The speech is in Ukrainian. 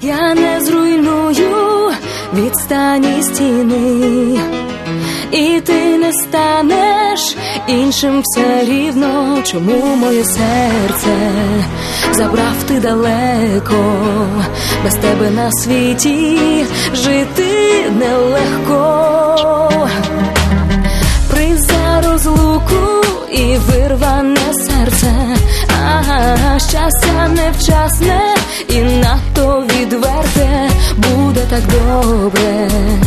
Я не зруйную відстані стіни, і ти не станеш іншим все рівно. Чому моє серце забрав ти далеко? Без тебе на світі жити нелегко. Приз розлуку і вирване серце, щастя невчасне і надто відверте. Буде так добре,